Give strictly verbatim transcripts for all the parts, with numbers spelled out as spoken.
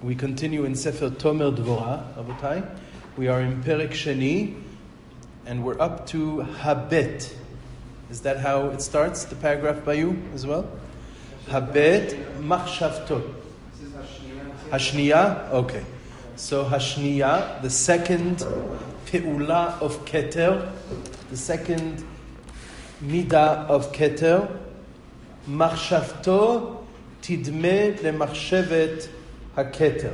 We continue in Sefer Tomer Dvorah, Rabotai. We are in Perek Sheni, and we're up to Habet. Is that how it starts, the paragraph by you as well? Habet Machshavto. Hashniya? Okay. So Hashniya, the second Pe'ula of Keter, the second Midah of Keter, Machshavto Tidme Lemachshevet HaKeter.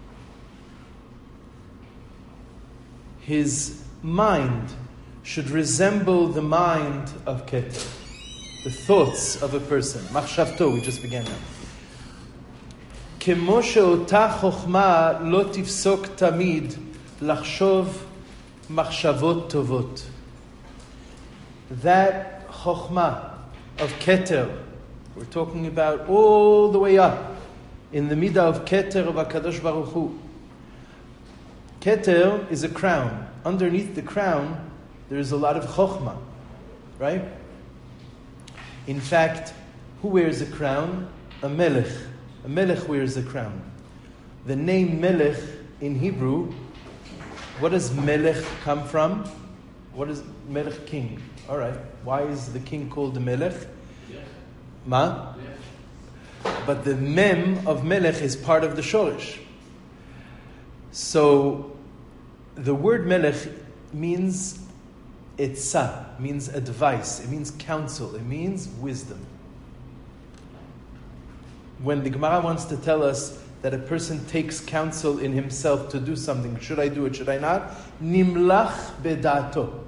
His mind should resemble the mind of Keter, the thoughts of a person. Machshavto, we just began that. כמו שאותה חוכמה לא תפסוק תמיד לחשוב מחשבות טובות. That chokhmah of Keter, we're talking about all the way up in the midah of Keter of HaKadosh Baruch Hu. Keter is a crown. Underneath the crown, there is a lot of chokhmah, right? In fact, who wears a crown? A melech. A melech wears a crown. The name melech in Hebrew, what does melech come from? What is melech? King. All right. Why is the king called the melech? Yeah. Ma? Yeah. But the mem of melech is part of the shorish. So the word melech means etzah, means advice, it means counsel, it means wisdom. When the Gemara wants to tell us that a person takes counsel in himself to do something, should I do it, should I not? Nimlach bedato.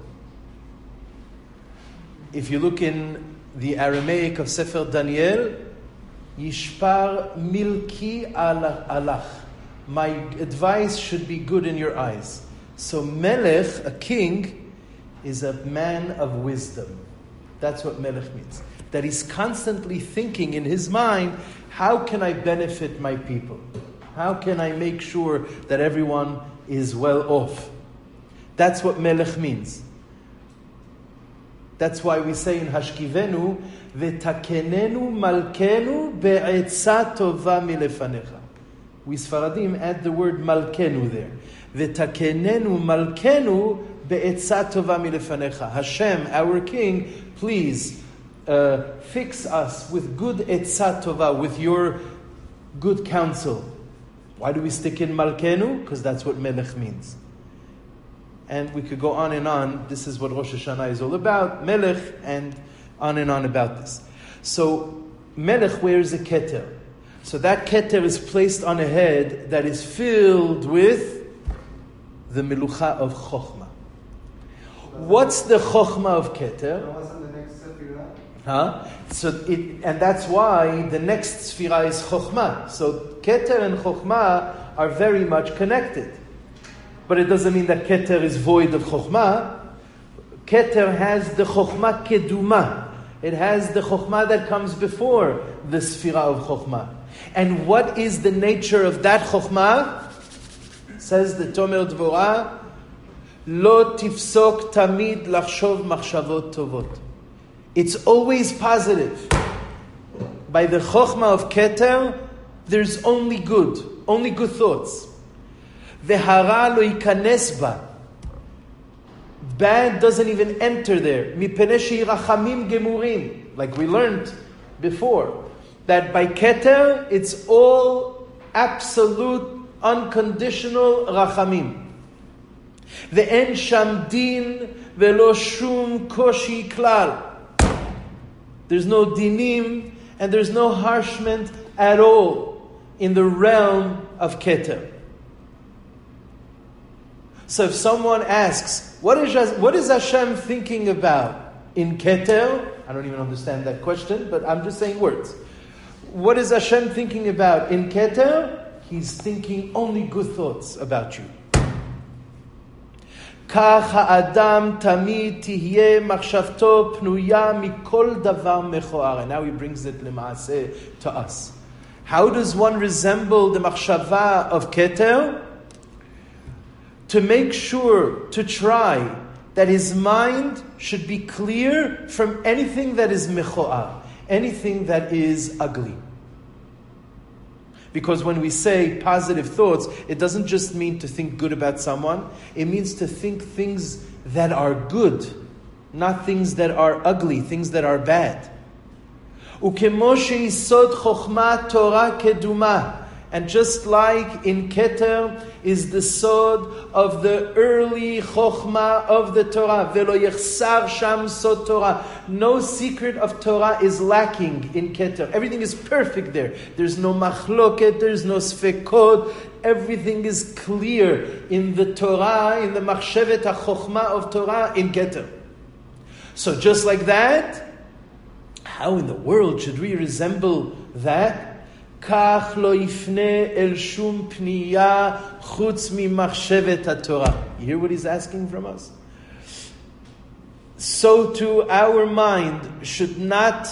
If you look in the Aramaic of Sefer Daniel, Yishpar milki alach. My advice should be good in your eyes. So Melech, a king, is a man of wisdom. That's what Melech means. That he's constantly thinking in his mind, how can I benefit my people? How can I make sure that everyone is well off? That's what Melech means. That's why we say in Hashkivenu, V'takenenu malkenu be'etza tova milefanecha. We Sfaradim add the word malkenu there. V'takenenu malkenu be'etza tova milefanecha. Hashem, our King, please uh, fix us with good etza tova, with your good counsel. Why do we stick in malkenu? Because that's what melech means. And we could go on and on. This is what Rosh Hashanah is all about, melech, and on and on about this. So melech wears a keter. So that keter is placed on a head that is filled with the melucha of chokhmah. What's the chokhmah of keter? Huh? So it, and that's why the next sfira is chokhmah. So keter and chokhmah are very much connected. But it doesn't mean that keter is void of chokhmah. Keter has the chokhmah keduma. It has the chokhmah that comes before the sfira of chokhmah. And what is the nature of that chokhmah? Says the Tomer Dvorah, Lo tifsok tamid lachshov machshavot tovot. It's always positive. By the chokhmah of Keter, there's only good, only good thoughts. V'hara lo yikanes ba. Bad doesn't even enter there. Mipnei she'irachamim gemurim, like we learned before. That by Keter, it's all absolute, unconditional rachamim. Ve'en sham din ve'lo shum koshi klal. There's no dinim and there's no harshment at all in the realm of Keter. So if someone asks, what is, what is Hashem thinking about in Keter? I don't even understand that question, but I'm just saying words. What is Hashem thinking about in Keter? He's thinking only good thoughts about you. Kach ha'adam tamid tihyeh machshavto pnuya mikol davar mechoar. And now he brings it l'maaseh to us. How does one resemble the machshava of Keter? To make sure, to try, that his mind should be clear from anything that is mechoar, anything that is ugly. Because when we say positive thoughts, it doesn't just mean to think good about someone. It means to think things that are good, not things that are ugly, things that are bad. וכמו שיסוד חוכמה תורה קדומה. And just like in Keter is the sod of the early Chokhmah of the Torah. Velo yechsar sham sod Torah. No secret of Torah is lacking in Keter. Everything is perfect there. There's no machloket, there's no sfekot. Everything is clear in the Torah, in the machshevet ha-Chokhmah of Torah in Keter. So just like that, how in the world should we resemble that? כך לא יפנה אל שום פנייה חוץ ממחשבת התורה. You hear what he's asking from us? So too our mind should not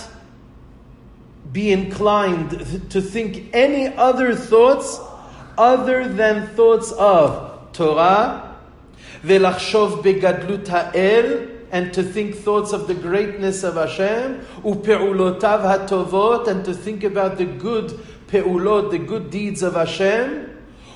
be inclined to think any other thoughts other than thoughts of Torah, ולחשוב בגדלות האל, and to think thoughts of the greatness of Hashem, ופעולותיו הטובות, and to think about the good pe'ulot, the good deeds of Hashem,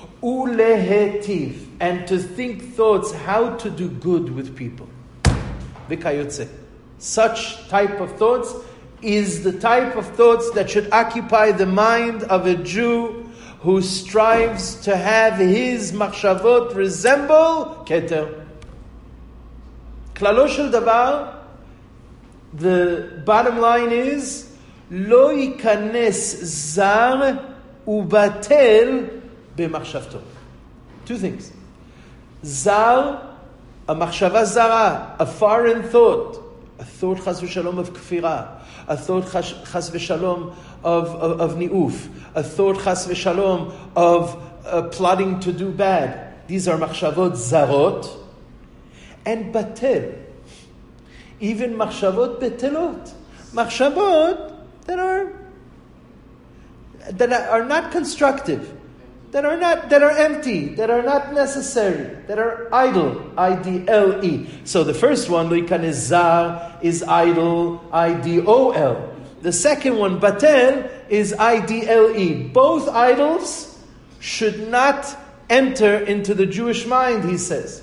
ulehetiv, and to think thoughts how to do good with people. V'kayotze. Such type of thoughts is the type of thoughts that should occupy the mind of a Jew who strives to have his machshavot resemble Keter. Klalo shel davar, the bottom line is, lo yikanes zar ubatel b'machshavto. Two things. Zar, a machshava zara, a foreign thought, a thought chas v'shalom of kfira, a thought chas v'shalom of, of, of ni'uf, a thought chas v'shalom of uh, plotting to do bad. These are machshavot zarot. And batel, even machshavot betelot, machshavot that are that are not constructive, that are not that are empty, that are not necessary, that are idle. I D L E. So the first one, lo yikanes zar, is idle. I D O L. The second one, batel, is I D L E. Both idols should not enter into the Jewish mind, he says.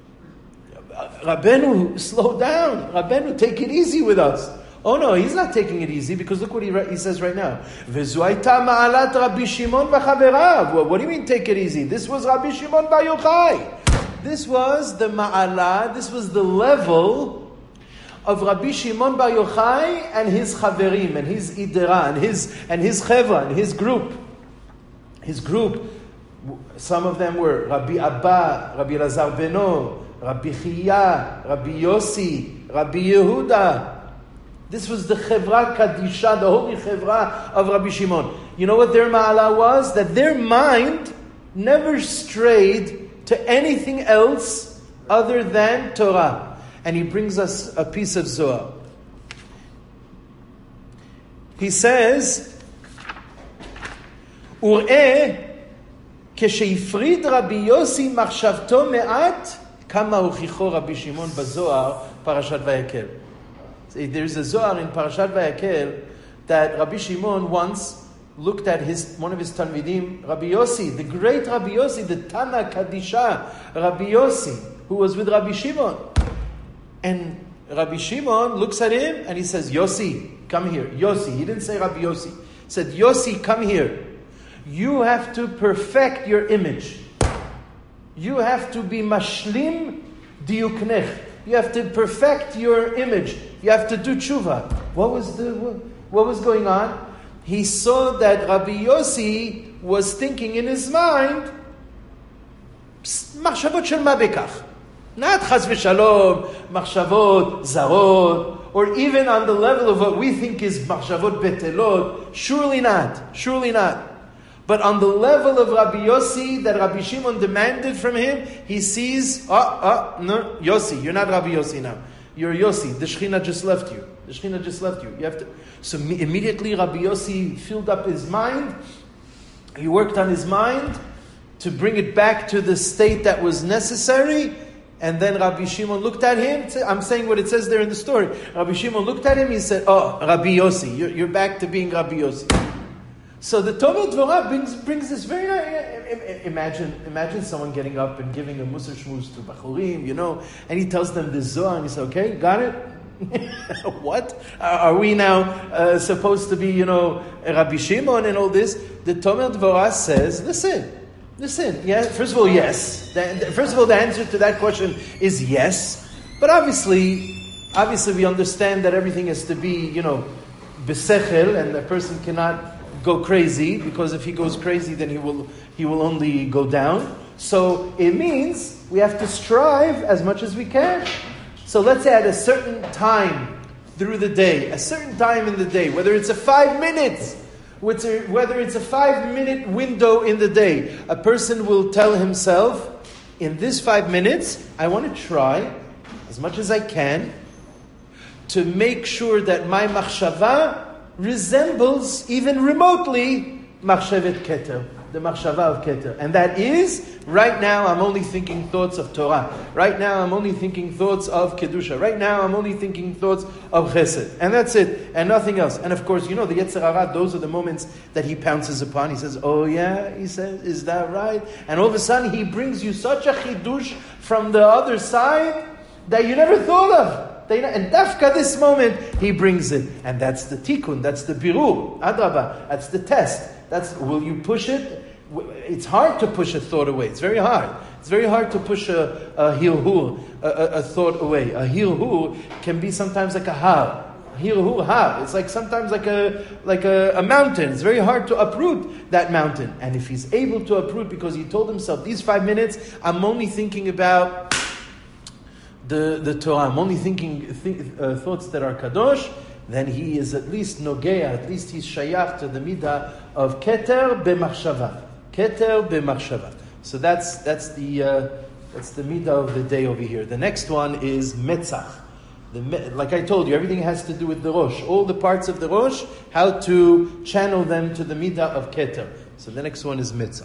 Rabbeinu, slow down. Rabbeinu, take it easy with us. Oh no, he's not taking it easy, because look what he, he says right now. V'zu hayta ma'alat Rabbi Shimon v'chaverav. Well, what do you mean take it easy? This was Rabbi Shimon bar Yochai. This was the ma'alah, this was the level of Rabbi Shimon bar Yochai and his chaverim, and his idera, and his, and his chevra, and his group. His group, some of them were Rabbi Abba, Rabbi Elazar Beno, Rabbi Chiya, Rabbi Yossi, Rabbi Yehuda. This was the Chevra Kadisha, the holy Chevra of Rabbi Shimon. You know what their ma'ala was? That their mind never strayed to anything else other than Torah. And he brings us a piece of Zohar. He says, Ur'eh, כשהפריד רבי יוסי מחשבתו מעט, כמה הוכיחו רבי שמעון בזוהר, פרשת ויקל. There's a Zohar in Parashat Vayakel that Rabbi Shimon once looked at his one of his Talmidim, Rabbi Yossi, the great Rabbi Yossi, the Tana Kadisha, Rabbi Yossi, who was with Rabbi Shimon. And Rabbi Shimon looks at him and he says, Yossi, come here. Yossi, he didn't say Rabbi Yossi. He said, Yossi, come here. You have to perfect your image. You have to be mashlim diuknech. You have to perfect your image. You have to do tshuva. What was the what, what was going on? He saw that Rabbi Yossi was thinking in his mind, machshavot shel ma bekach, not chas v'shalom, machshavot zarot, or even on the level of what we think is machshavot betelot. Surely not. Surely not. But on the level of Rabbi Yossi that Rabbi Shimon demanded from him, he sees, oh, oh, no, Yossi, you're not Rabbi Yossi now. You're Yossi. The Shechina just left you. The Shechina just left you. You have to. So immediately Rabbi Yossi filled up his mind. He worked on his mind to bring it back to the state that was necessary. And then Rabbi Shimon looked at him. I'm saying what it says there in the story. Rabbi Shimon looked at him. He said, oh, Rabbi Yossi, you're, you're back to being Rabbi Yossi. So the Tomer Dvorah brings, brings this very nice, imagine, imagine someone getting up and giving a Musar Shmuz to Bachurim, you know, and he tells them the Zohar, and he says, okay, got it? What? Are we now uh, supposed to be, you know, Rabbi Shimon and all this? The Tomer Dvorah says, listen, listen, yeah, first of all, yes. The, the, first of all, the answer to that question is yes. But obviously, obviously we understand that everything has to be, you know, besechel, and the person cannot go crazy, because if he goes crazy, then he will he will only go down. So it means we have to strive as much as we can. So let's say at a certain time through the day, a certain time in the day, whether it's a five minutes, whether it's a five minute window in the day, a person will tell himself, in this five minutes, I want to try as much as I can to make sure that my machshava resembles, even remotely, machshavet keter, the machshava of keter. And that is, right now I'm only thinking thoughts of Torah. Right now I'm only thinking thoughts of Kedusha. Right now I'm only thinking thoughts of Chesed. And that's it, and nothing else. And of course, you know, the Yetzer Hara, those are the moments that he pounces upon. He says, oh yeah, he says, is that right? And all of a sudden he brings you such a chidush from the other side that you never thought of. And dafka this moment, he brings it. And that's the tikkun, that's the birur, adraba, that's the test. That's, will you push it? It's hard to push a thought away. It's very hard. It's very hard to push a, a hilhur, a, a, a thought away. A hilhur can be sometimes like a har. Hilhur har. It's like sometimes like a like a, a mountain. It's very hard to uproot that mountain. And if he's able to uproot, because he told himself, these five minutes, I'm only thinking about the, the Torah, I'm only thinking th- uh, thoughts that are kadosh, then he is at least nogea, at least he's shayach to the midah of keter b'machshava. Keter b'machshava. So that's that's the uh, that's the midah of the day over here. The next one is metzach. The, like I told you, everything has to do with the rosh. All the parts of the rosh, how to channel them to the midah of keter. So the next one is metzach.